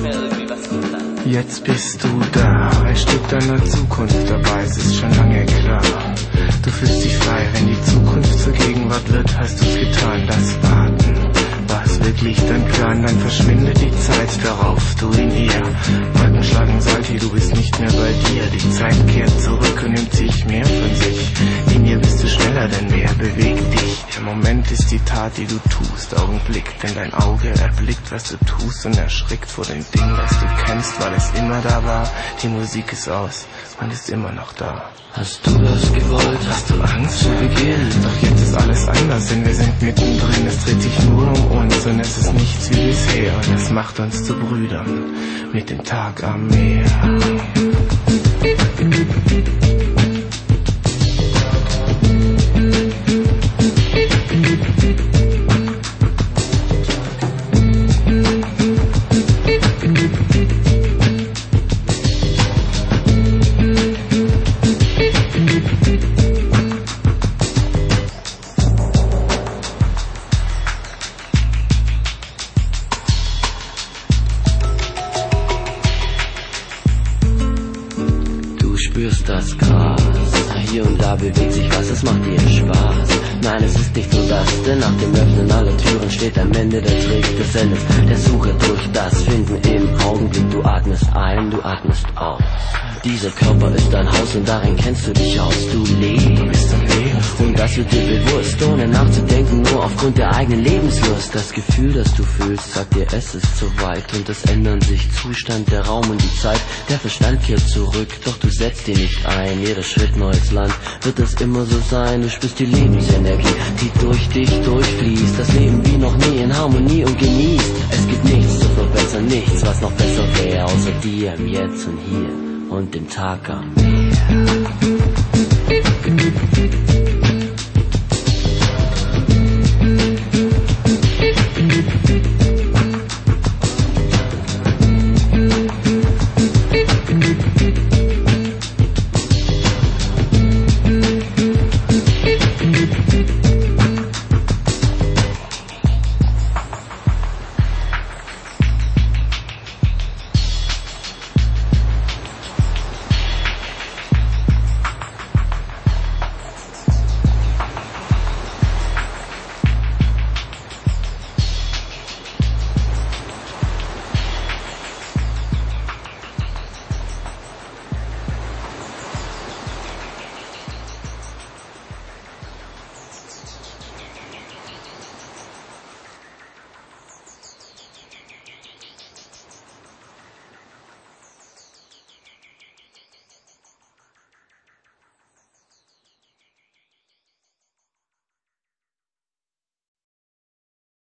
mehr irgendwie was geplant. Jetzt bist du da, ein Stück deiner Zukunft dabei, es ist schon lange klar. Du fühlst dich frei, wenn die Zukunft zur Gegenwart wird, hast du's getan, das Warten. War's wirklich dein Plan, dann verschwindet die Zeit, darauf du in ihr. Wolken schlagen Salti, du bist nicht mehr bei dir. Die Zeit kehrt zurück und nimmt sich mehr von sich. In ihr bist du schneller, denn mehr bewegt dich. Der Moment ist die Tat, die du tust, Augenblick, denn dein Auge erblickt, was du tust und erschrickt vor dem Ding, was du kennst, weil es immer da war. Die Musik ist aus, man ist immer noch da. Hast du das gewollt? Hast du Angst zu Beginn? Doch jetzt ist alles anders, denn wir sind mittendrin. Es dreht sich nur um uns und es ist nichts wie bisher. Und das macht uns zu Brüdern mit dem Tag am Meer. Du spürst das Gras, hier und da bewegt sich was, es macht dir Spaß. Nein, es ist nicht nur das, denn nach dem Öffnen aller Türen steht am Ende der Trick des Endes, der Suche durch das Finden im Augenblick. Du atmest ein, du atmest aus. Dieser Körper ist dein Haus und darin kennst du dich aus. Du lebst am Leben und das wird dir bewusst, ohne nachzudenken, nur aufgrund der eigenen Lebenslust. Das Gefühl, das du fühlst, sagt dir, es ist zu weit und es ändern sich Zustand, der Raum und die Zeit. Der Verstand kehrt zurück, doch du setzt ihn nicht ein. Jeder Schritt neues Land, wird es immer so sein. Du spürst die Lebensenergie, die durch dich durchfließt. Das Leben wie noch nie in Harmonie und genießt. Es gibt nichts zu verbessern, nichts, was noch besser wäre, außer dir im Jetzt und Hier und dem Tag am Meer.